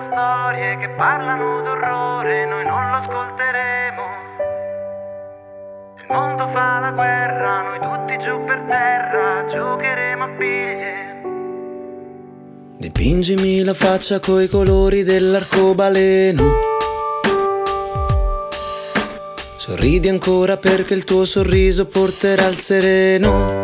storie che parlano d'orrore, noi non lo ascolteremo. Il mondo fa la guerra, noi tutti giù per terra, giocheremo a biglie. Dipingimi la faccia coi colori dell'arcobaleno. Sorridi ancora perché il tuo sorriso porterà il sereno.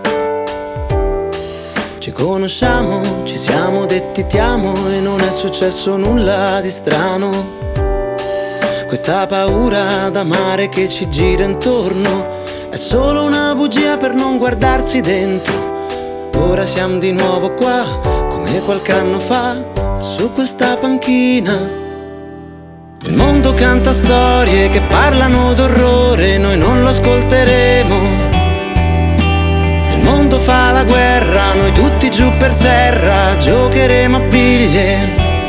Ci conosciamo, ci siamo detti ti amo e non è successo nulla di strano. Questa paura d'amare che ci gira intorno è solo una bugia per non guardarsi dentro. Ora siamo di nuovo qua, come qualche anno fa, su questa panchina. Il mondo canta storie che parlano d'orrore, noi non lo ascolteremo. Il mondo fa la guerra, noi tutti giù per terra, giocheremo a biglie.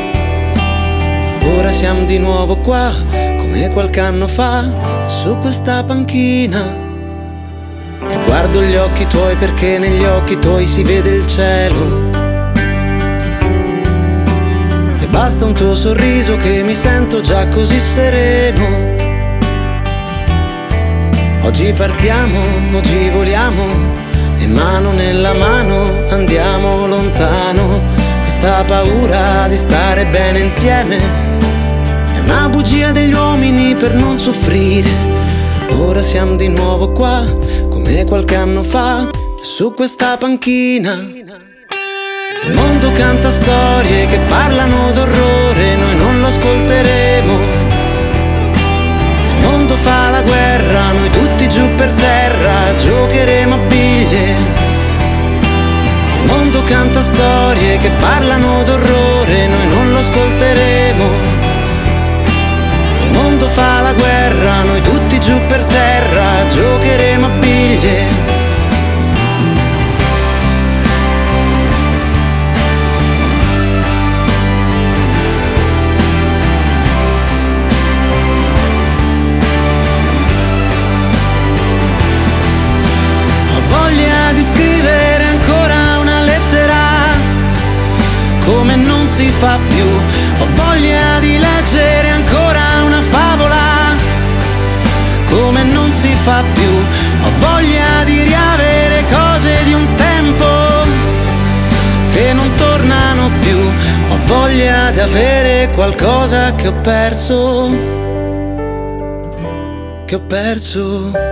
Ora siamo di nuovo qua, come qualche anno fa, su questa panchina. E guardo gli occhi tuoi perché negli occhi tuoi si vede il cielo. E basta un tuo sorriso che mi sento già così sereno. Oggi partiamo, oggi voliamo, e mano nella mano andiamo lontano. Questa paura di stare bene insieme è una bugia degli uomini per non soffrire. Ora siamo di nuovo qua, come qualche anno fa, su questa panchina. Il mondo canta storie che parlano d'orrore, noi non lo ascolteremo. Il mondo fa la guerra, noi tutti giù per terra, giocheremo a biglie. Il mondo canta storie che parlano d'orrore, noi non lo ascolteremo. Il mondo fa la guerra, noi tutti giù per terra, giocheremo a biglie. Di scrivere ancora una lettera come non si fa più. Ho voglia di leggere ancora una favola come non si fa più. Ho voglia di riavere cose di un tempo che non tornano più. Ho voglia di avere qualcosa che ho perso, che ho perso.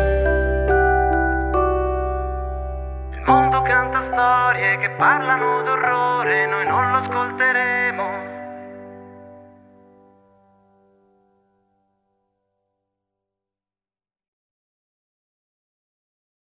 Il mondo canta storie che parlano d'orrore, noi non lo ascolteremo.